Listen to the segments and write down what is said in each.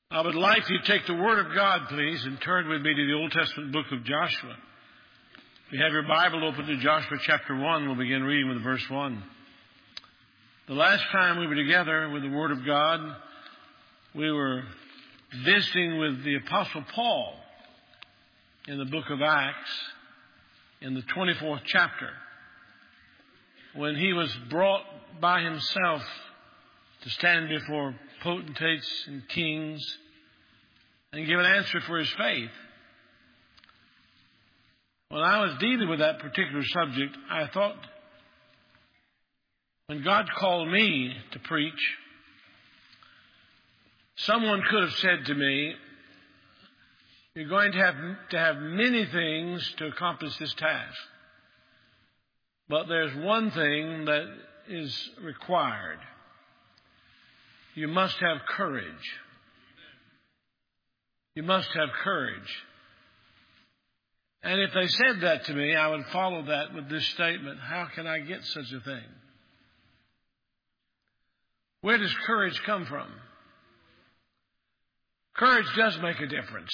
I would like you to take the Word of God, please, and turn with me to the Old Testament book of Joshua. If you have your Bible open to Joshua chapter 1, we'll begin reading with verse 1. The last time we were together with the Word of God, we were visiting with the Apostle Paul in the book of Acts, in the 24th chapter, when he was brought by himself to stand before potentates and kings and give an answer for his faith. When I was dealing with that particular subject, I thought, when God called me to preach, someone could have said to me, you're going to have many things to accomplish this task. But there's one thing that is required. You must have courage. You must have courage. And if they said that to me, I would follow that with this statement: how can I get such a thing? Where does courage come from? Courage does make a difference.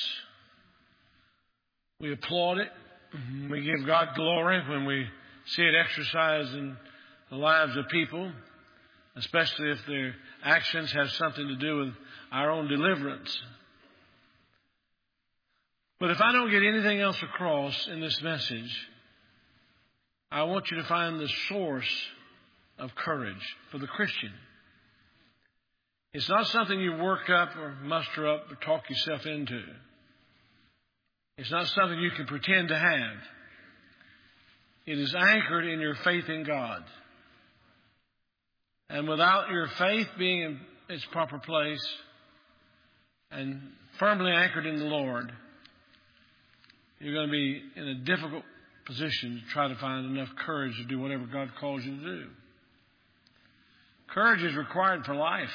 We applaud it. We give God glory when we see it exercised in the lives of people, especially if their actions have something to do with our own deliverance. But if I don't get anything else across in this message, I want you to find the source of courage for the Christian. It's not something you work up or muster up or talk yourself into. It's not something you can pretend to have. It is anchored in your faith in God. And without your faith being in its proper place and firmly anchored in the Lord, you're going to be in a difficult position to try to find enough courage to do whatever God calls you to do. Courage is required for life.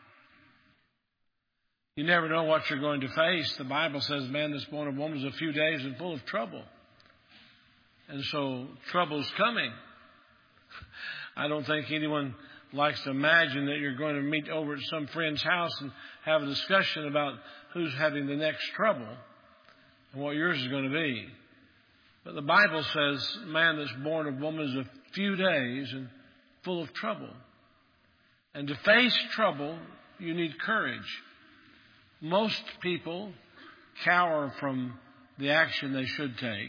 You never know what you're going to face. The Bible says, man that's born of woman is a few days and full of trouble. And so trouble's coming. I don't think anyone likes to imagine that you're going to meet over at some friend's house and have a discussion about who's having the next trouble and what yours is going to be. But the Bible says, man that's born of woman is a few days and full of trouble. And to face trouble, you need courage. Most people cower from the action they should take.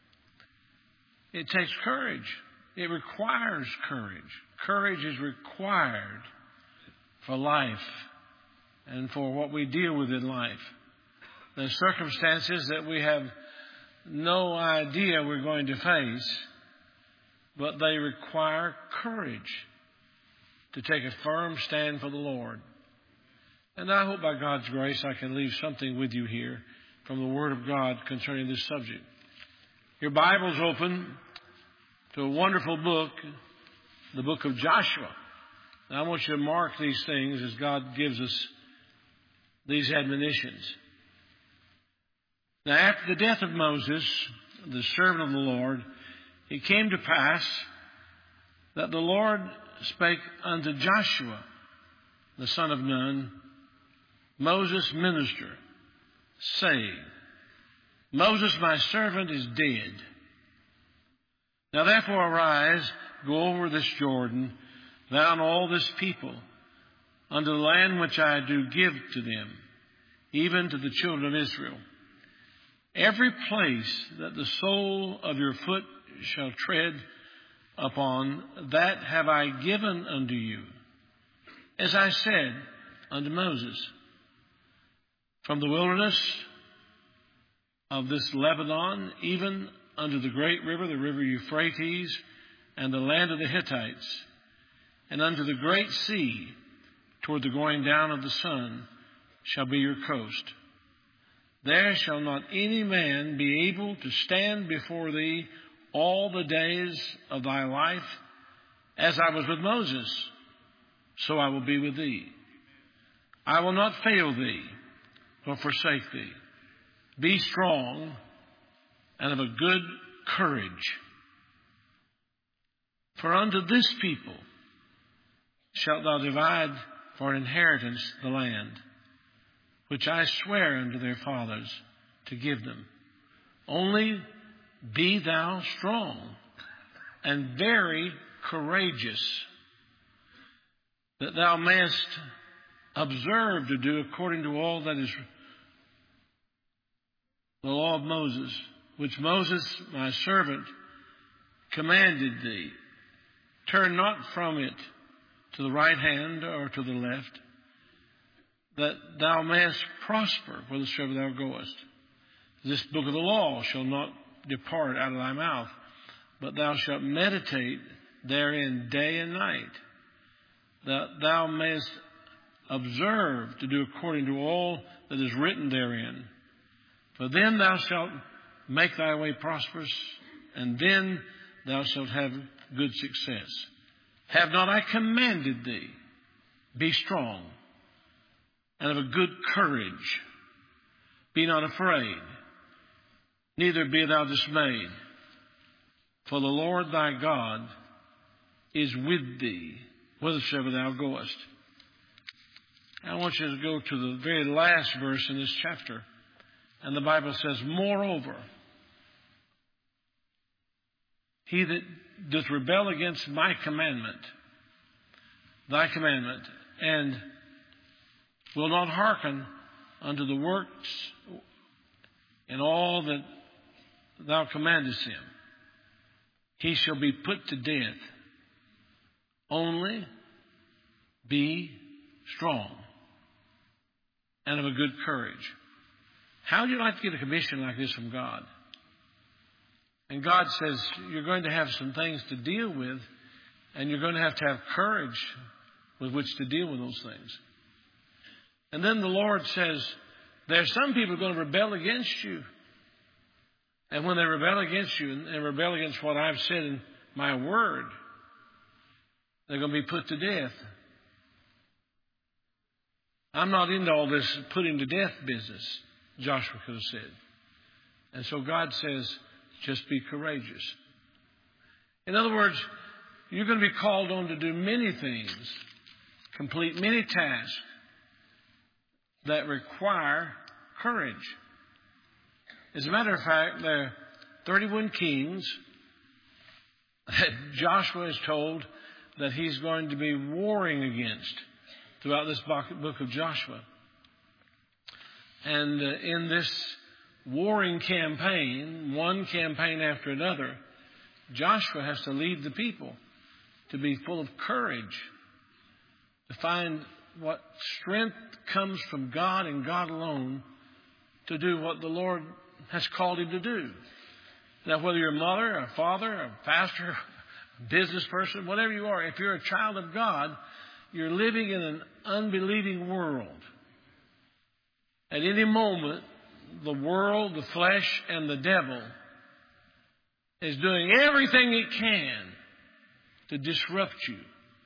It takes courage. It requires courage. Courage is required for life and for what we deal with in life. The circumstances that we have no idea we're going to face, but they require courage to take a firm stand for the Lord. And I hope by God's grace I can leave something with you here from the Word of God concerning this subject. Your Bible's open to a wonderful book, the book of Joshua. Now, I want you to mark these things as God gives us these admonitions. Now, after the death of Moses, the servant of the Lord, it came to pass that the Lord spake unto Joshua, the son of Nun, Moses' minister, saying, Moses, my servant, is dead. Now therefore arise, go over this Jordan, thou and all this people, unto the land which I do give to them, even to the children of Israel. Every place that the sole of your foot shall tread upon, that have I given unto you, as I said unto Moses. From the wilderness of this Lebanon, even unto the great river, the river Euphrates, and the land of the Hittites, and unto the great sea, toward the going down of the sun, shall be your coast. There shall not any man be able to stand before thee all the days of thy life. As I was with Moses, so I will be with thee. I will not fail thee, nor forsake thee. Be strong and of a good courage. For unto this people shalt thou divide for an inheritance the land. which I swear unto their fathers to give them. Only be thou strong and very courageous, that thou mayest observe to do according to all that is the law of Moses, which Moses, my servant, commanded thee. Turn not from it to the right hand or to the left, that thou mayest prosper whithersoever thou goest. This book of the law shall not depart out of thy mouth, but thou shalt meditate therein day and night, that thou mayest observe to do according to all that is written therein. For then thou shalt make thy way prosperous, and then thou shalt have good success. Have not I commanded thee? Be strong and of a good courage. Be not afraid, neither be thou dismayed. For the Lord thy God is with thee, whithersoever thou goest. I want you to go to the very last verse in this chapter. And the Bible says, moreover, he that doth rebel against my commandment, thy commandment, and will not hearken unto the works in all that thou commandest him, he shall be put to death. Only be strong and of a good courage. How would you like to get a commission like this from God? And God says you're going to have some things to deal with, and you're going to have courage with which to deal with those things. And then the Lord says, there's some people going to rebel against you. And when they rebel against you and rebel against what I've said in my word, they're going to be put to death. I'm not into all this putting to death business, Joshua could have said. And so God says, just be courageous. In other words, you're going to be called on to do many things, complete many tasks that require courage. As a matter of fact, there are 31 kings that Joshua is told that he's going to be warring against throughout this book of Joshua. And in this warring campaign, one campaign after another, Joshua has to lead the people to be full of courage, to find what strength comes from God and God alone to do what the Lord has called him to do. Now, whether you're a mother, a father, a pastor, a business person, whatever you are, if you're a child of God, you're living in an unbelieving world. At any moment, the world, the flesh, and the devil is doing everything it can to disrupt you.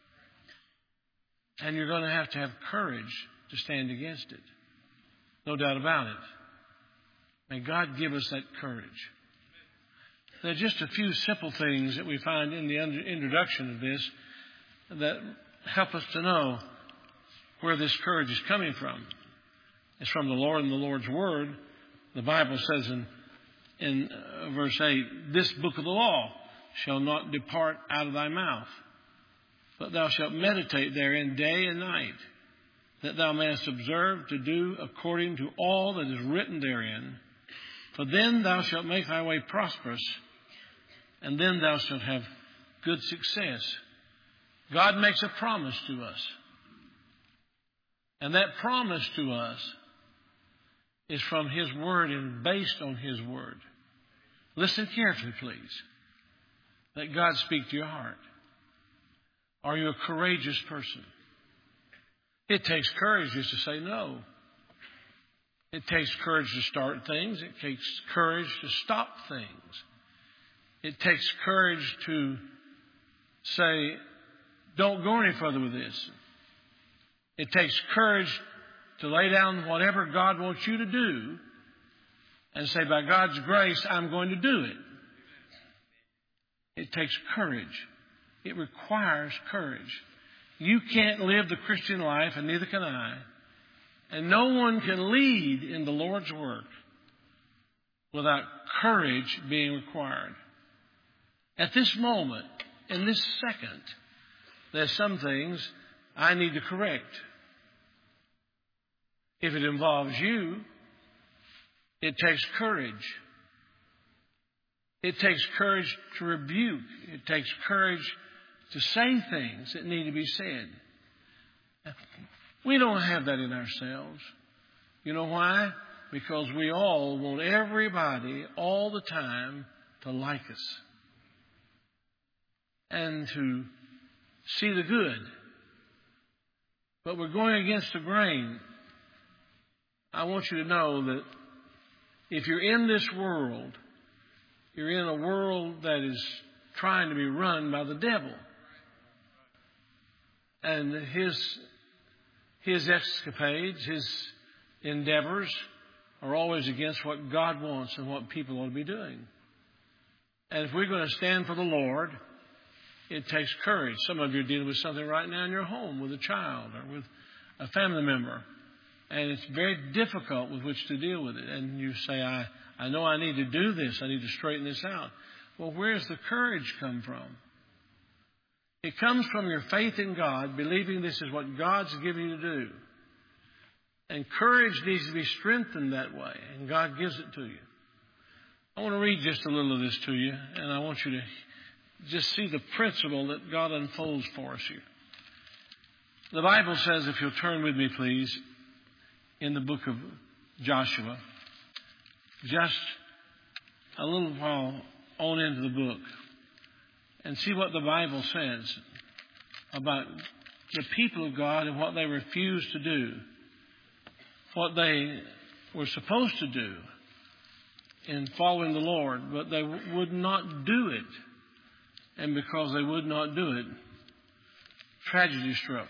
And you're going to have courage to stand against it. No doubt about it. May God give us that courage. There are just a few simple things that we find in the introduction of this that help us to know where this courage is coming from. It's from the Lord and the Lord's Word. The Bible says in verse 8, this book of the law shall not depart out of thy mouth, but thou shalt meditate therein day and night, that thou mayest observe to do according to all that is written therein. For then thou shalt make thy way prosperous, and then thou shalt have good success. God makes a promise to us. And that promise to us is from His Word and based on His Word. Listen carefully, please. Let God speak to your heart. Are you a courageous person? It takes courage just to say no. It takes courage to start things. It takes courage to stop things. It takes courage to say, don't go any further with this. It takes courage to lay down whatever God wants you to do and say, by God's grace, I'm going to do it. It takes courage. It requires courage. You can't live the Christian life, and neither can I, And no one can lead in the Lord's work without courage being required. At this moment, in this second, there's some things I need to correct. If it involves you, it takes courage. It takes courage to rebuke. It takes courage to say things that need to be said. We don't have that in ourselves. You know why? Because we all want everybody all the time to like us and to see the good. But we're going against the grain. I want you to know that if you're in this world, you're in a world that is trying to be run by the devil. And his escapades, his endeavors are always against what God wants and what people ought to be doing. And if we're going to stand for the Lord, it takes courage. Some of you are dealing with something right now in your home with a child or with a family member. And it's very difficult with which to deal with it. And you say, I know I need to do this. I need to straighten this out. Well, where's the courage come from? It comes from your faith in God, believing this is what God's given you to do. And courage needs to be strengthened that way, and God gives it to you. I want to read just a little of this to you, and I want you to just see the principle that God unfolds for us here. The Bible says, if you'll turn with me, please, in the book of Joshua, just a little while on into the book, and see what the Bible says about the people of God and what they refused to do, what they were supposed to do in following the Lord, but they would not do it. And because they would not do it, tragedy struck.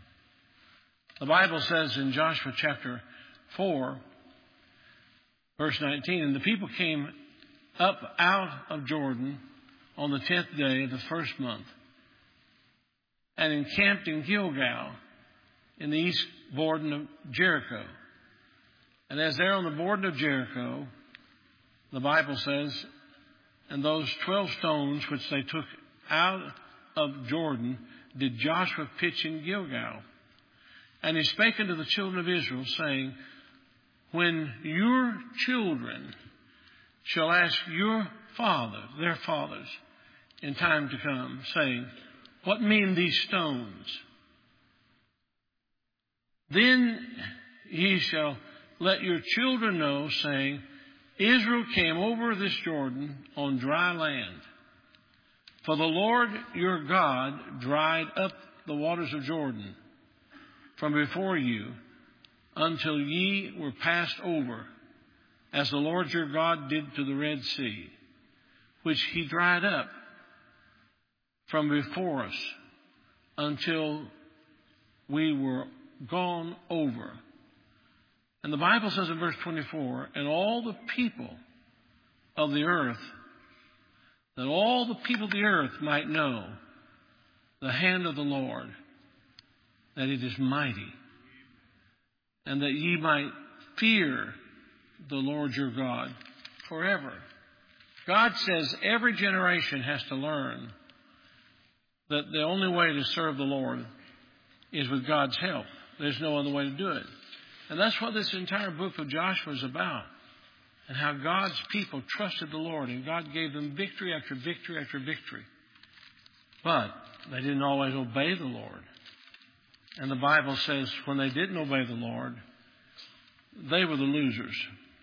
The Bible says in Joshua chapter 4, verse 19, and the people came up out of Jordan on the 10th day of the first month, and encamped in Gilgal in the east border of Jericho. And as they're on the border of Jericho, the Bible says, and those 12 stones which they took out of Jordan did Joshua pitch in Gilgal. And he spake unto the children of Israel, saying, when your children shall ask your fathers, their fathers, in time to come, saying, what mean these stones? Then ye shall let your children know, saying, Israel came over this Jordan on dry land. For the Lord your God dried up the waters of Jordan from before you until ye were passed over, as the Lord your God did to the Red Sea, which he dried up from before us until we were gone over. And the Bible says in verse 24, and all the people of the earth, that all the people of the earth might know the hand of the Lord, that it is mighty, and that ye might fear the Lord your God forever. God says every generation has to learn that the only way to serve the Lord is with God's help. There's no other way to do it. And that's what this entire book of Joshua is about. And how God's people trusted the Lord, and God gave them victory after victory after victory. But they didn't always obey the Lord. And the Bible says when they didn't obey the Lord, they were the losers.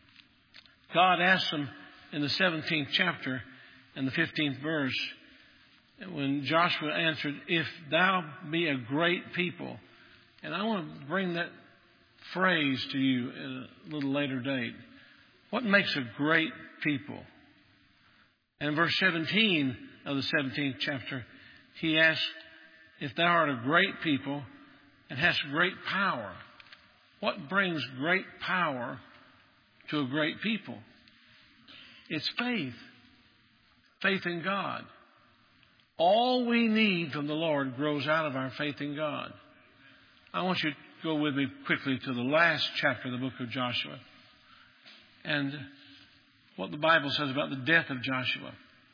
God asked them in the 17th chapter and the 15th verse, when Joshua answered, if thou be a great people. And I want to bring that phrase to you at a little later date. What makes a great people? And in verse 17 of the 17th chapter, he asked, if thou art a great people and hast great power, what brings great power to a great people? It's faith. Faith in God. All we need from the Lord grows out of our faith in God. I want you go with me quickly to the last chapter of the book of Joshua and what the Bible says about the death of Joshua.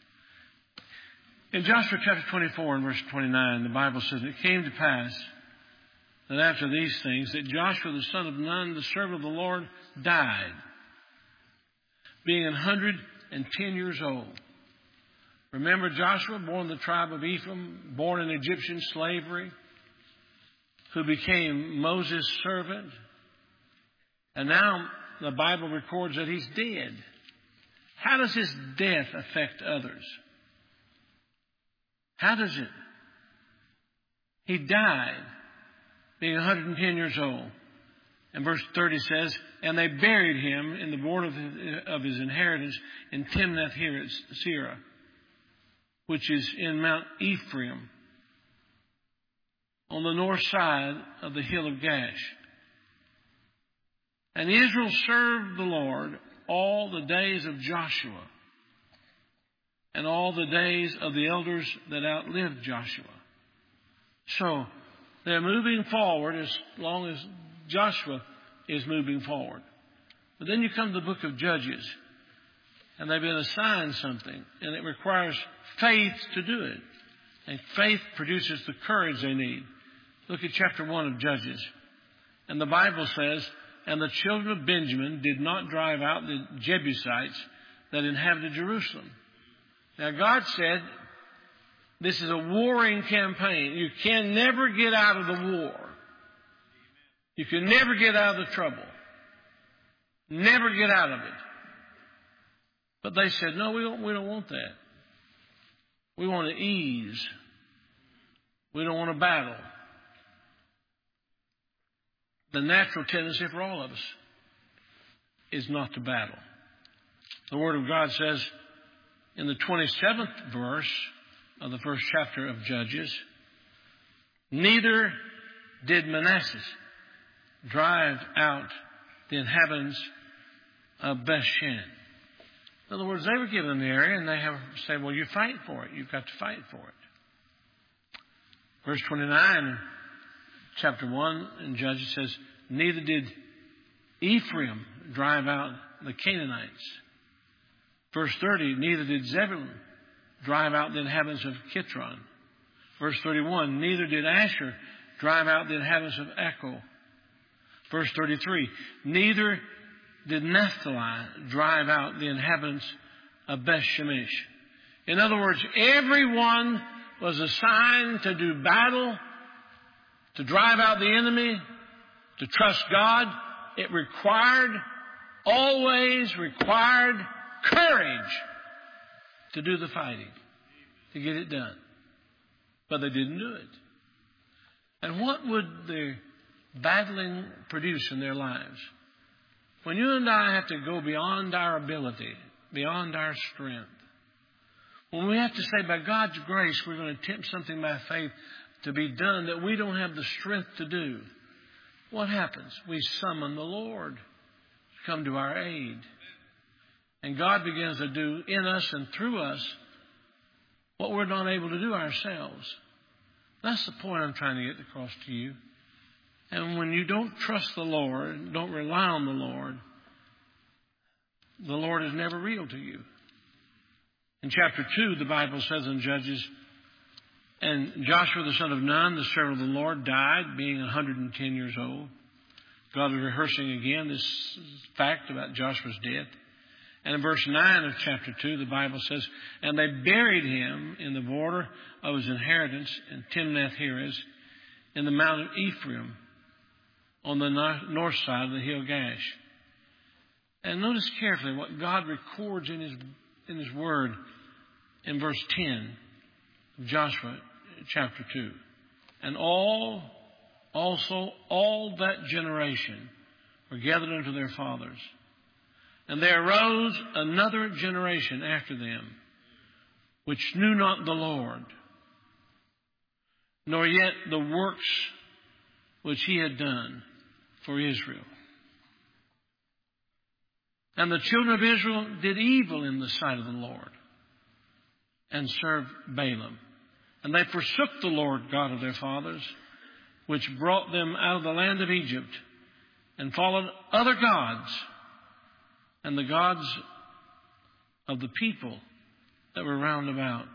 In Joshua chapter 24 and verse 29, the Bible says, "It came to pass that after these things, that Joshua the son of Nun, the servant of the Lord, died, being 110 years old." Remember Joshua, born in the tribe of Ephraim, born in Egyptian slavery, who became Moses' servant. And now the Bible records that he's dead. How does his death affect others? How does it? He died, being 110 years old. And verse 30 says, "And they buried him in the border of his inheritance in Timnath-Serah, which is in Mount Ephraim, on the north side of the hill of Gash. And Israel served the Lord all the days of Joshua and all the days of the elders that outlived Joshua." So they're moving forward as long as Joshua is moving forward. But then you come to the book of Judges, and they've been assigned something, and it requires faith to do it. And faith produces the courage they need. Look at chapter 1 of Judges. And the Bible says, "And the children of Benjamin did not drive out the Jebusites that inhabited Jerusalem." Now God said, this is a warring campaign. You can never get out of the war. You can never get out of the trouble. Never get out of it. But they said, "No, we don't want that. We want to ease. We don't want to battle." The natural tendency for all of us is not to battle. The Word of God says in the 27th verse of the first chapter of Judges, "Neither did Manasseh drive out the inhabitants of Bethshan." In other words, they were given an area and they have said, "Well, you fight for it. You've got to fight for it." Verse 29, chapter 1 in Judges says, "Neither did Ephraim drive out the Canaanites." Verse 30, "Neither did Zebulun drive out the inhabitants of Kitron." Verse 31, "Neither did Asher drive out the inhabitants of Echo." Verse 33, "Neither did Naphtali drive out the inhabitants of Beth-Shemesh." In other words, everyone was assigned to do battle, to drive out the enemy, to trust God. It always required courage to do the fighting, to get it done. But they didn't do it. And what would the battling produce in their lives? When you and I have to go beyond our ability, beyond our strength, when we have to say, by God's grace, we're going to attempt something by faith to be done that we don't have the strength to do, what happens? We summon the Lord to come to our aid. And God begins to do in us and through us what we're not able to do ourselves. That's the point I'm trying to get across to you. And when you don't trust the Lord, don't rely on the Lord is never real to you. In chapter 2, the Bible says in Judges, "And Joshua the son of Nun, the servant of the Lord, died, being 110 years old." God is rehearsing again this fact about Joshua's death. And in verse 9 of chapter 2, the Bible says, "And they buried him in the border of his inheritance in Timnath-Heres, in the mount of Ephraim, on the north side of the hill Gash." And notice carefully what God records in His Word in verse 10 of Joshua chapter 2. "And all that generation were gathered unto their fathers. And there arose another generation after them, which knew not the Lord, nor yet the works which He had done for Israel. And the children of Israel did evil in the sight of the Lord, and served Balaam. And they forsook the Lord God of their fathers, which brought them out of the land of Egypt, and followed other gods, and the gods of the people that were round about,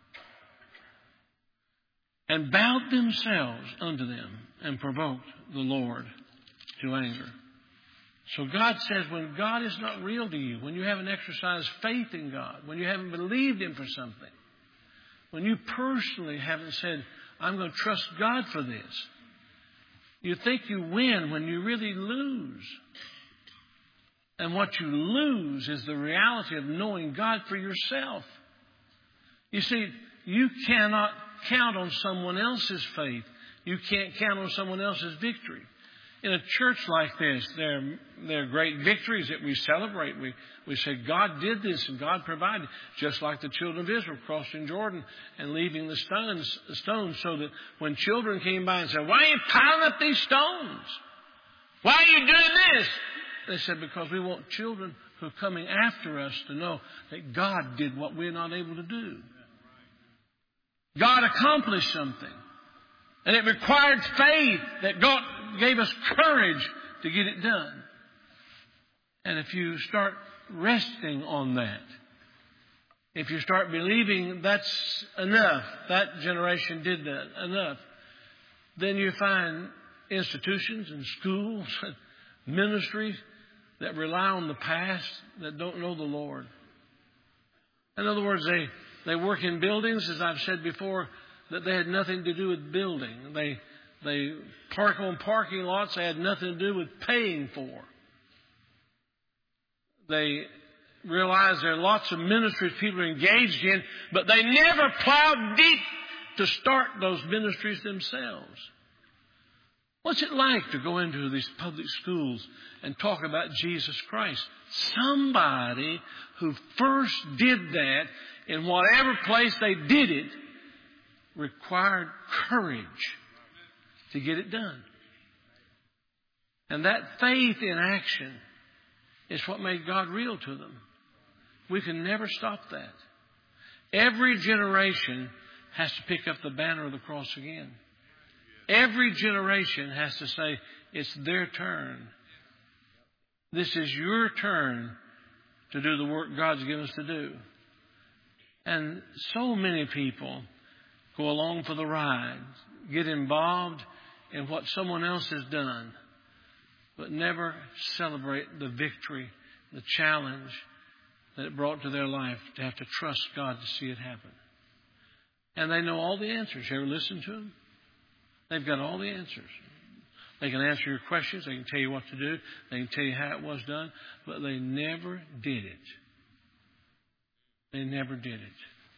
and bowed themselves unto them, and provoked the Lord to anger. So God says, when God is not real to you, when you haven't exercised faith in God, when you haven't believed Him for something, when you personally haven't said, I'm going to trust God for this, you think you win when you really lose. And what you lose is the reality of knowing God for yourself. You see, you cannot count on someone else's faith. You can't count on someone else's victory. In a church like this, there are great victories that we celebrate. We say, God did this and God provided. Just like the children of Israel crossing Jordan and leaving the stones so that when children came by and said, why are you piling up these stones? Why are you doing this? They said, because we want children who are coming after us to know that God did what we're not able to do. God accomplished something. And it required faith that God gave us courage to get it done. And if you start resting on that, if you start believing that's enough, that generation did that enough, then you find institutions and schools and ministries that rely on the past, that don't know the Lord. In other words, they work in buildings, as I've said before, that they had nothing to do with building. They park on parking lots they had nothing to do with paying for. They realize there are lots of ministries people are engaged in, but they never plowed deep to start those ministries themselves. What's it like to go into these public schools and talk about Jesus Christ? Somebody who first did that in whatever place they did it required courage to get it done. And that faith in action is what made God real to them. We can never stop that. Every generation has to pick up the banner of the cross again. Every generation has to say, it's their turn. This is your turn to do the work God's given us to do. And so many people go along for the ride, get involved in what someone else has done, but never celebrate the victory, the challenge that it brought to their life to have to trust God to see it happen. And they know all the answers. You ever listen to them? They've got all the answers. They can answer your questions. They can tell you what to do. They can tell you how it was done. But they never did it. They never did it.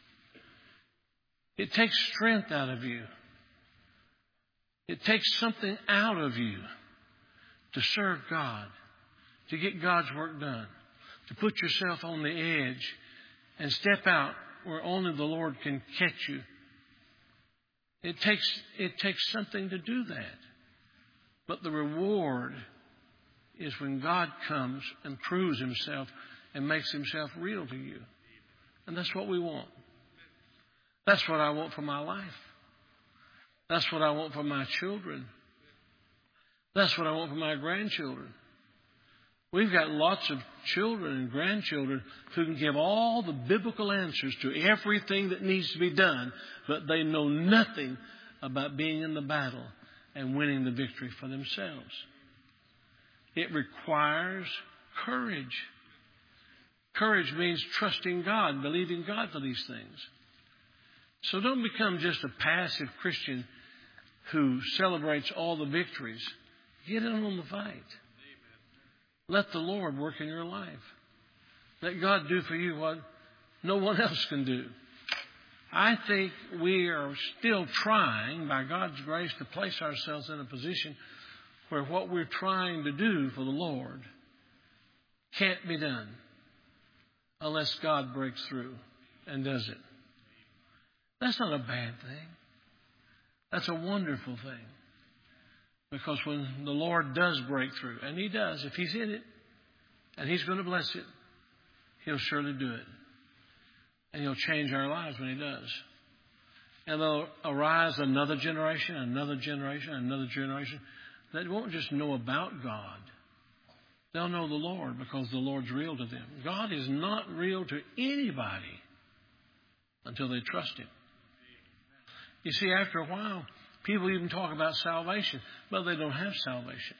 It takes strength out of you. It takes something out of you to serve God, to get God's work done, to put yourself on the edge and step out where only the Lord can catch you. It takes something to do that. But the reward is when God comes and proves Himself and makes Himself real to you. And that's what we want. That's what I want for my life. That's what I want for my children. That's what I want for my grandchildren. We've got lots of children and grandchildren who can give all the biblical answers to everything that needs to be done, but they know nothing about being in the battle and winning the victory for themselves. It requires courage. Courage means trusting God, believing God for these things. So don't become just a passive Christian who celebrates all the victories. Get in on the fight. Let the Lord work in your life. Let God do for you what no one else can do. I think we are still trying, by God's grace, to place ourselves in a position where what we're trying to do for the Lord can't be done unless God breaks through and does it. That's not a bad thing. That's a wonderful thing. Because when the Lord does break through, and He does, if He's in it, and He's going to bless it, He'll surely do it. And He'll change our lives when He does. And there'll arise another generation, another generation, another generation that won't just know about God. They'll know the Lord because the Lord's real to them. God is not real to anybody until they trust Him. You see, after a while, people even talk about salvation, but they don't have salvation.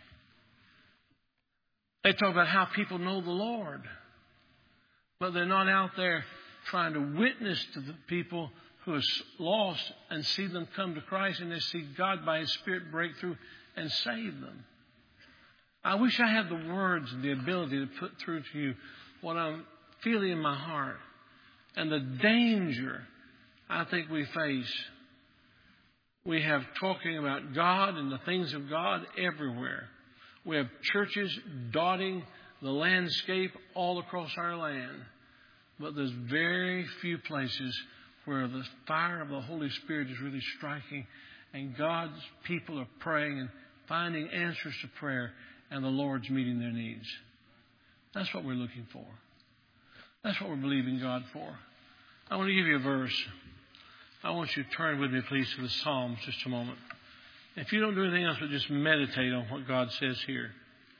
They talk about how people know the Lord, but they're not out there trying to witness to the people who are lost and see them come to Christ, and they see God by His Spirit break through and save them. I wish I had the words and the ability to put through to you what I'm feeling in my heart and the danger I think we face. We have talking about God and the things of God everywhere. We have churches dotting the landscape all across our land. But there's very few places where the fire of the Holy Spirit is really striking and God's people are praying and finding answers to prayer and the Lord's meeting their needs. That's what we're looking for. That's what we're believing God for. I want to give you a verse. I want you to turn with me, please, to the Psalms just a moment. If you don't do anything else but just meditate on what God says here.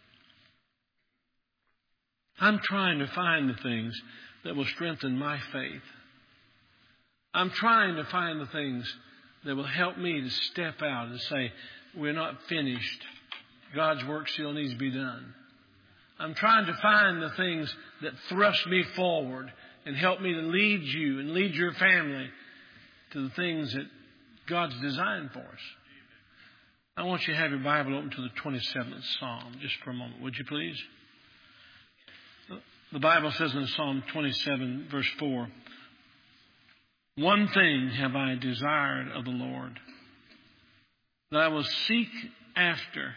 I'm trying to find the things that will strengthen my faith. I'm trying to find the things that will help me to step out and say, we're not finished. God's work still needs to be done. I'm trying to find the things that thrust me forward and help me to lead you and lead your family to the things that God's designed for us. I want you to have your Bible open to the 27th Psalm just for a moment, would you please? The Bible says in Psalm 27, verse 4, one thing have I desired of the Lord, that I will seek after,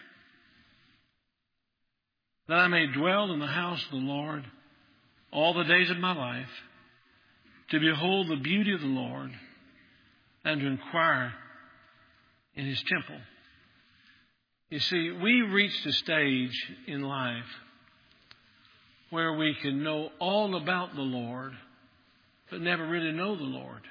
that I may dwell in the house of the Lord all the days of my life, to behold the beauty of the Lord and to inquire in His temple. You see, we reached a stage in life where we can know all about the Lord, but never really know the Lord.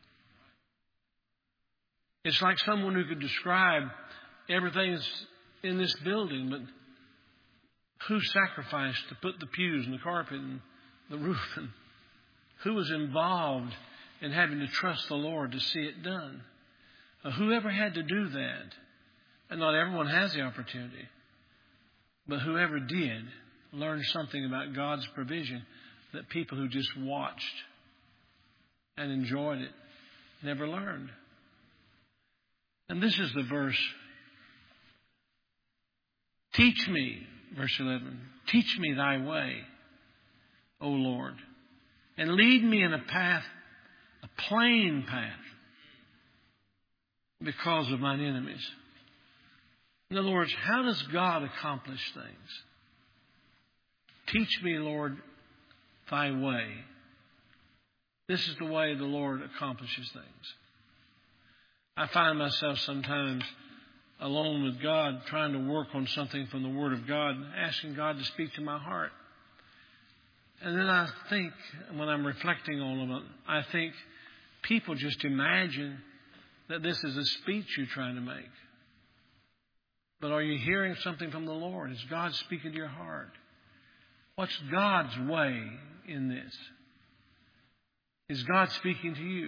It's like someone who could describe everything in this building, but who sacrificed to put the pews and the carpet and the roof, and who was involved in having to trust the Lord to see it done. Whoever had to do that, and not everyone has the opportunity, but whoever did learned something about God's provision that people who just watched and enjoyed it never learned. And this is the verse. Teach me, verse 11, teach me thy way, O Lord, and lead me in a path, a plain path, because of mine enemies. In other words, how does God accomplish things? Teach me, Lord, thy way. This is the way the Lord accomplishes things. I find myself sometimes alone with God, trying to work on something from the Word of God, asking God to speak to my heart. And then I think, when I'm reflecting on it, I think people just imagine that this is a speech you're trying to make. But are you hearing something from the Lord? Is God speaking to your heart? What's God's way in this? Is God speaking to you?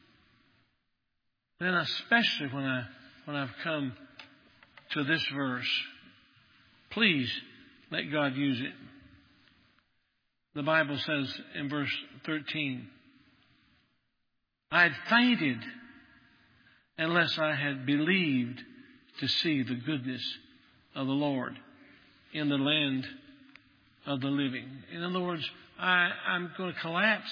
Then especially when I've come to this verse, please let God use it. The Bible says in verse 13, I had fainted unless I had believed to see the goodness of the Lord in the land of the living. In other words, I'm going to collapse.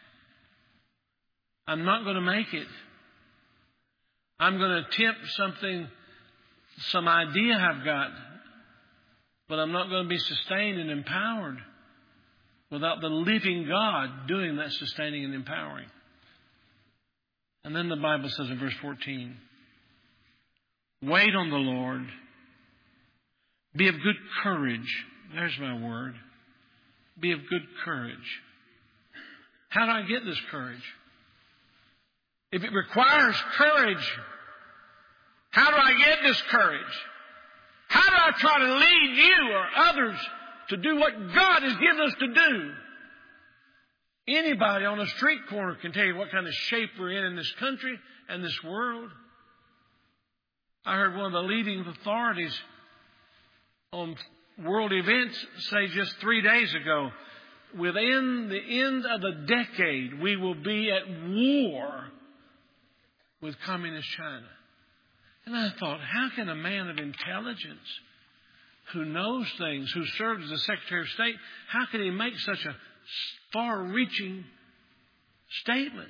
I'm not going to make it. I'm going to attempt something, some idea I've got, but I'm not going to be sustained and empowered without the living God doing that sustaining and empowering. And then the Bible says in verse 14, wait on the Lord. Be of good courage. There's my word. Be of good courage. How do I get this courage? if it requires courage, how do I get this courage? How do I try to lead you or others to do what God has given us to do? Anybody on a street corner can tell you what kind of shape we're in this country and this world. I heard one of the leading authorities on world events say just 3 days ago, within the end of the decade, we will be at war with communist China. And I thought, how can a man of intelligence who knows things, who served as the Secretary of State, how can he make such a far-reaching statement?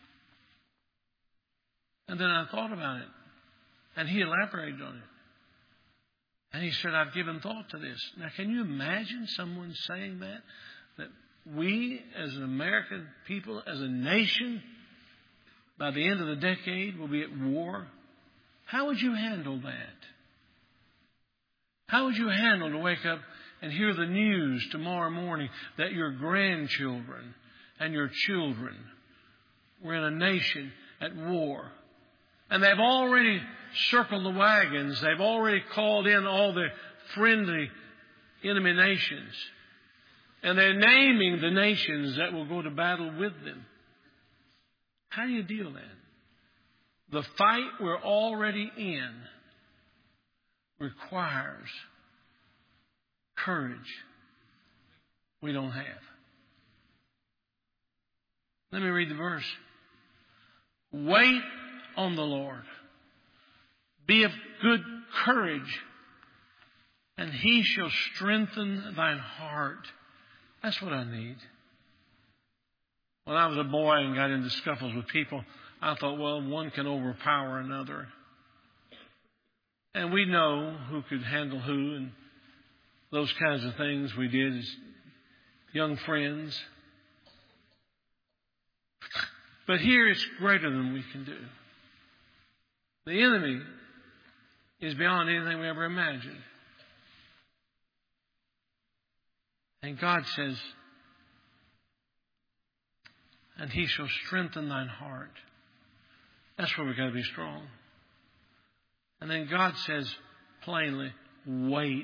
And then I thought about it, and he elaborated on it. And he said, I've given thought to this. Now, can you imagine someone saying that? That we, as an American people, as a nation, by the end of the decade, will be at war? How would you handle that? How would you handle to wake up and hear the news tomorrow morning that your grandchildren and your children were in a nation at war? And they've already circled the wagons. They've already called in all the friendly enemy nations. And they're naming the nations that will go to battle with them. How do you deal with that? The fight we're already in requires courage we don't have. Let me read the verse. Wait on the Lord. Be of good courage, and He shall strengthen thine heart. That's what I need. When I was a boy and got into scuffles with people, I thought, well, one can overpower another. And we know who could handle who, and those kinds of things we did as young friends. But here it's greater than we can do. The enemy is beyond anything we ever imagined. And God says, and He shall strengthen thine heart. That's where we've got to be strong. And then God says plainly, wait.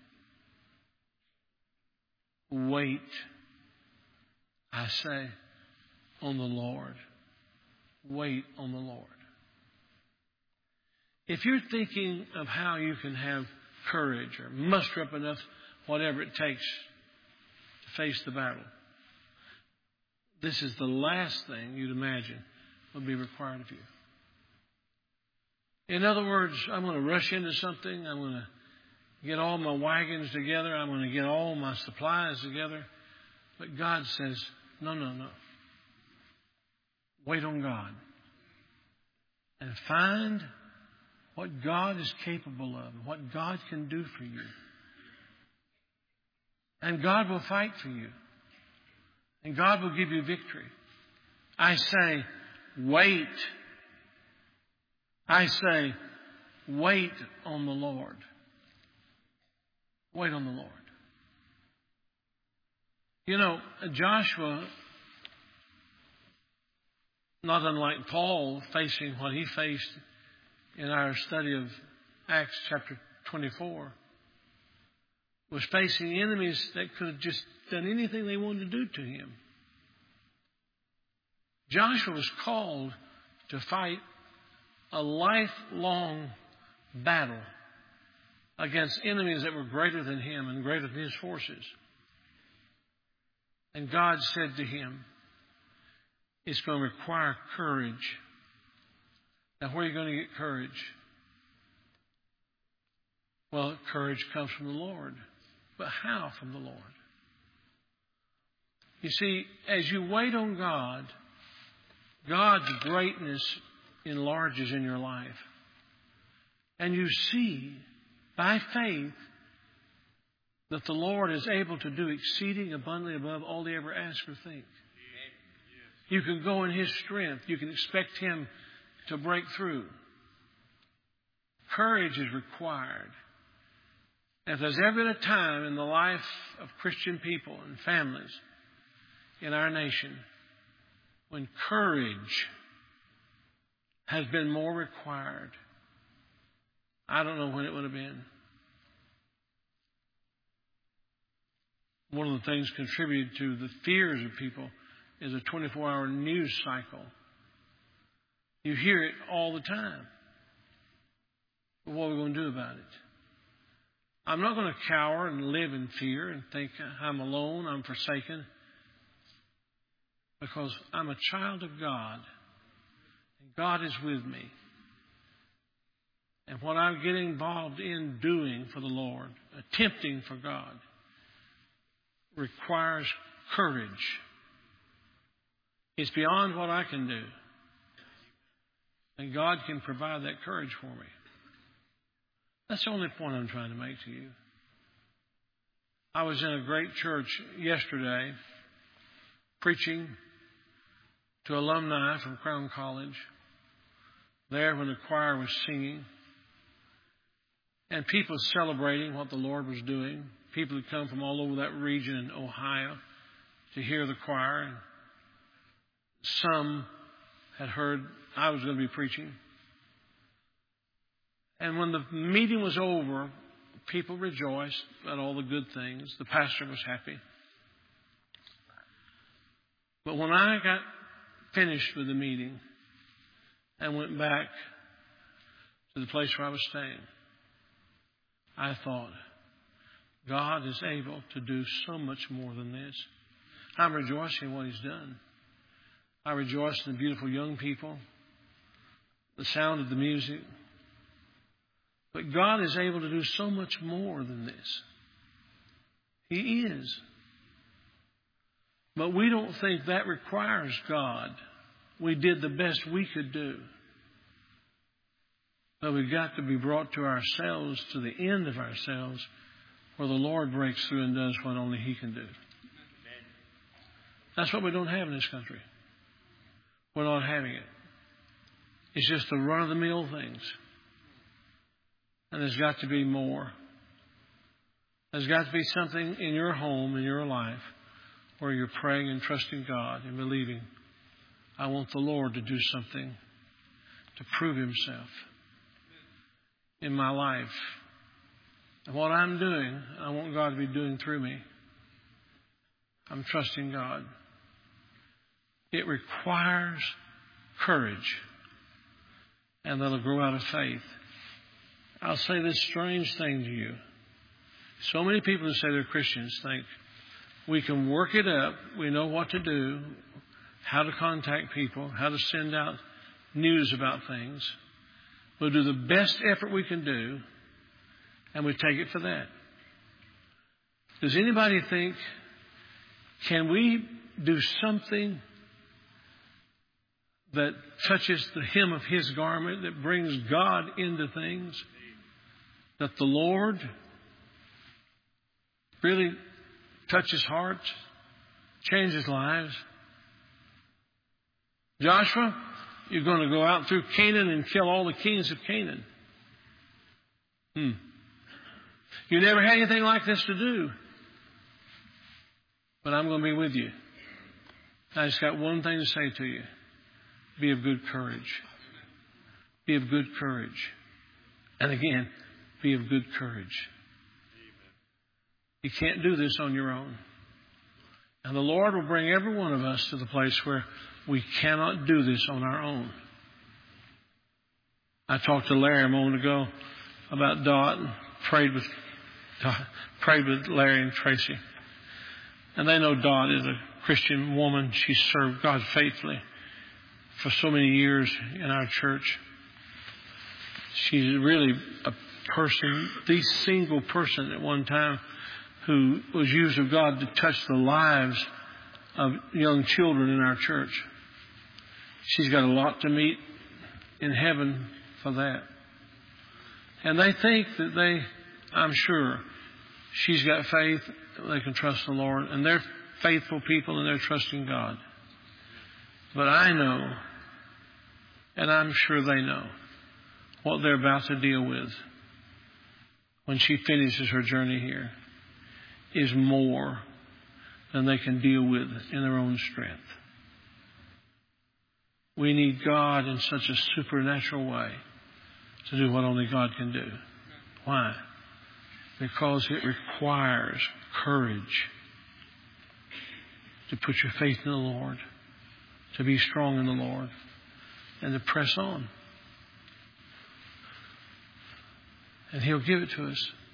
Wait, I say, on the Lord. Wait on the Lord. If you're thinking of how you can have courage or muster up enough, whatever it takes to face the battle, this is the last thing you'd imagine would be required of you. In other words, I'm going to rush into something. I'm going to get all my wagons together. I'm going to get all my supplies together. But God says, no. Wait on God. And find what God is capable of, what God can do for you. And God will fight for you. And God will give you victory. I say, wait. I say, wait on the Lord. Wait on the Lord. You know, Joshua, not unlike Paul facing what he faced in our study of Acts chapter 24, was facing enemies that could have just done anything they wanted to do to him. Joshua was called to fight a lifelong battle against enemies that were greater than him and greater than his forces. And God said to him, it's going to require courage. Now, where are you going to get courage? Well, courage comes from the Lord. But how from the Lord? You see, as you wait on God, God's greatness enlarges in your life. And you see, by faith, that the Lord is able to do exceeding abundantly above all they ever ask or think. You can go in His strength. You can expect Him to break through. Courage is required. If there's ever been a time in the life of Christian people and families in our nation when courage has been more required. I don't know when it would have been. One of the things contributed to the fears of people is a 24-hour news cycle. You hear it all the time. But what are we going to do about it? I'm not going to cower and live in fear and think I'm alone, I'm forsaken. Because I'm a child of God. And God is with me. And what I get involved in doing for the Lord, attempting for God, requires courage. It's beyond what I can do. And God can provide that courage for me. That's the only point I'm trying to make to you. I was in a great church yesterday preaching to alumni from Crown College, there when the choir was singing, and people celebrating what the Lord was doing. People had come from all over that region in Ohio to hear the choir. And some had heard I was going to be preaching. And when the meeting was over, people rejoiced at all the good things. The pastor was happy. But when I got finished with the meeting and went back to the place where I was staying, I thought, God is able to do so much more than this. I'm rejoicing in what He's done. I rejoice in the beautiful young people, the sound of the music. But God is able to do so much more than this. He is. But we don't think that requires God. We did the best we could do. But we've got to be brought to ourselves, to the end of ourselves, where the Lord breaks through and does what only He can do. That's what we don't have in this country. We're not having it. It's just the run-of-the-mill things. And there's got to be more. There's got to be something in your home, in your life, where you're praying and trusting God and believing, I want the Lord to do something to prove Himself in my life. And what I'm doing, I want God to be doing through me. I'm trusting God. It requires courage, and that'll grow out of faith. I'll say this strange thing to you. So many people who say they're Christians think we can work it up, we know what to do, how to contact people, how to send out news about things. We'll do the best effort we can do, and we take it for that. Does anybody think, can we do something that touches the hem of His garment, that brings God into things, that the Lord really touches hearts, changes lives? Joshua, you're going to go out through Canaan and kill all the kings of Canaan. You never had anything like this to do. But I'm going to be with you. I just got one thing to say to you. Be of good courage. Be of good courage. And again, be of good courage. You can't do this on your own. And the Lord will bring every one of us to the place where we cannot do this on our own. I talked to Larry a moment ago about Dot and prayed with Larry and Tracy. And they know Dot is a Christian woman. She served God faithfully for so many years in our church. She's really a person, the single person at one time who was used of God to touch the lives of young children in our church. She's got a lot to meet in heaven for that. And they think that I'm sure, she's got faith, they can trust the Lord, and they're faithful people and they're trusting God. But I know, and I'm sure they know, what they're about to deal with when she finishes her journey here is more than they can deal with in their own strength. We need God in such a supernatural way to do what only God can do. Why? Because it requires courage to put your faith in the Lord, to be strong in the Lord, and to press on. And He'll give it to us.